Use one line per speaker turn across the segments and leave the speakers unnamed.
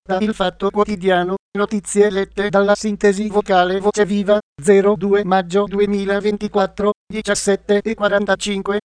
Da Il Fatto Quotidiano, notizie lette dalla sintesi vocale Voce Viva, 02 maggio 2024, 17:45.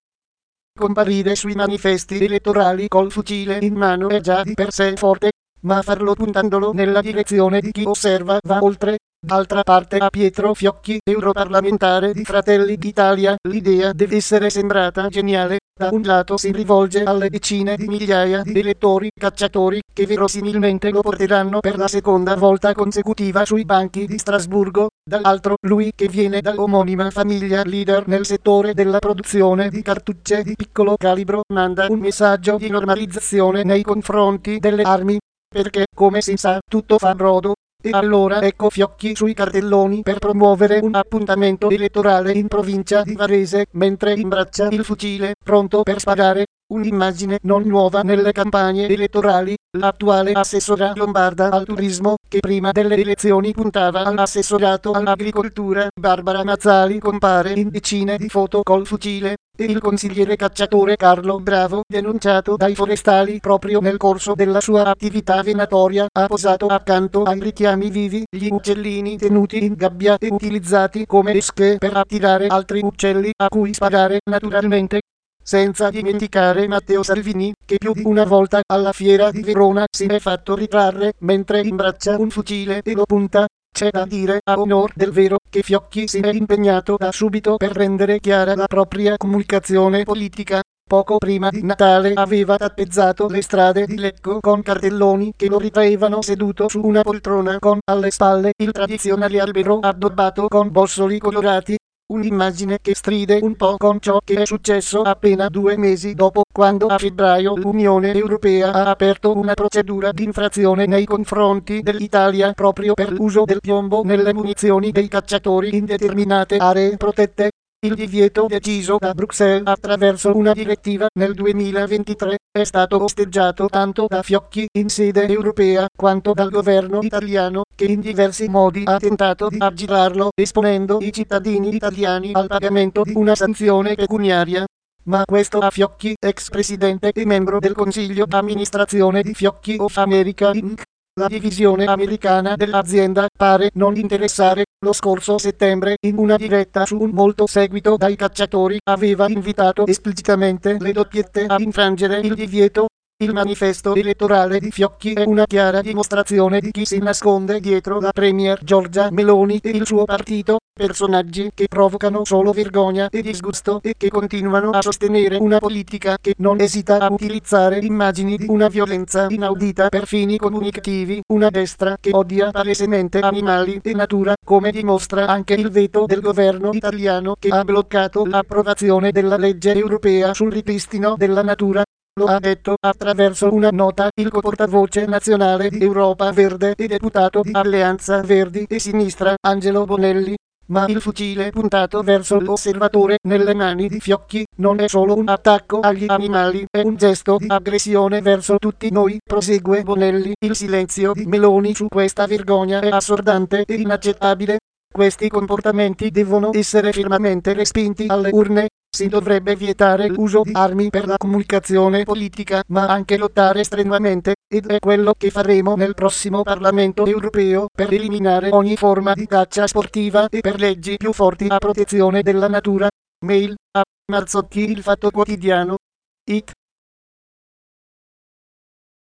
Comparire sui manifesti elettorali col fucile in mano è già di per sé forte, ma farlo puntandolo nella direzione di chi osserva va oltre. D'altra parte a Pietro Fiocchi, europarlamentare di Fratelli d'Italia, l'idea deve essere sembrata geniale. Da un lato si rivolge alle decine di migliaia di elettori cacciatori, che verosimilmente lo porteranno per la seconda volta consecutiva sui banchi di Strasburgo, dall'altro lui che viene dall'omonima famiglia leader nel settore della produzione di cartucce di piccolo calibro, manda un messaggio di normalizzazione nei confronti delle armi, perché come si sa tutto fa brodo. E allora ecco Fiocchi sui cartelloni per promuovere un appuntamento elettorale in provincia di Varese, mentre imbraccia il fucile, pronto per sparare. Un'immagine non nuova nelle campagne elettorali. L'attuale assessora lombarda al turismo, che prima delle elezioni puntava all'assessorato all'agricoltura, Barbara Mazzali, compare in decine di foto col fucile, e il consigliere cacciatore Carlo Bravo, denunciato dai forestali proprio nel corso della sua attività venatoria, ha posato accanto ai richiami vivi, gli uccellini tenuti in gabbia e utilizzati come esche per attirare altri uccelli a cui sparare naturalmente. Senza dimenticare Matteo Salvini, che più di una volta alla fiera di Verona si è fatto ritrarre mentre imbraccia un fucile e lo punta. C'è da dire, a onor del vero, che Fiocchi si è impegnato da subito per rendere chiara la propria comunicazione politica. Poco prima di Natale aveva tappezzato le strade di Lecco con cartelloni che lo ritraevano seduto su una poltrona con alle spalle il tradizionale albero addobbato con bossoli colorati. Un'immagine che stride un po' con ciò che è successo appena 2 mesi dopo, quando a febbraio l'Unione Europea ha aperto una procedura di infrazione nei confronti dell'Italia proprio per l'uso del piombo nelle munizioni dei cacciatori in determinate aree protette. Il divieto deciso da Bruxelles attraverso una direttiva nel 2023 è stato osteggiato tanto da Fiocchi in sede europea quanto dal governo italiano, che in diversi modi ha tentato di aggirarlo, esponendo i cittadini italiani al pagamento di una sanzione pecuniaria. Ma questo a Fiocchi, ex presidente e membro del consiglio d'amministrazione di Fiocchi of America Inc., la divisione americana dell'azienda, pare non interessare. Lo scorso settembre, in una diretta su un molto seguito dai cacciatori, aveva invitato esplicitamente le doppiette a infrangere il divieto. Il manifesto elettorale di Fiocchi è una chiara dimostrazione di chi si nasconde dietro la premier Giorgia Meloni e il suo partito, personaggi che provocano solo vergogna e disgusto e che continuano a sostenere una politica che non esita a utilizzare immagini di una violenza inaudita per fini comunicativi, una destra che odia palesemente animali e natura, come dimostra anche il veto del governo italiano che ha bloccato l'approvazione della legge europea sul ripristino della natura. Lo ha detto attraverso una nota il portavoce nazionale di Europa Verde e deputato di Alleanza Verdi e Sinistra Angelo Bonelli. Ma il fucile puntato verso l'osservatore nelle mani di Fiocchi non è solo un attacco agli animali, è un gesto di aggressione verso tutti noi, prosegue Bonelli. Il silenzio di Meloni su questa vergogna è assordante e inaccettabile. Questi comportamenti devono essere fermamente respinti alle urne. Si dovrebbe vietare l'uso di armi per la comunicazione politica, ma anche lottare strenuamente, ed è quello che faremo nel prossimo Parlamento europeo, per eliminare ogni forma di caccia sportiva e per leggi più forti a protezione della natura. Mail a Marzocchi Il Fatto Quotidiano. It.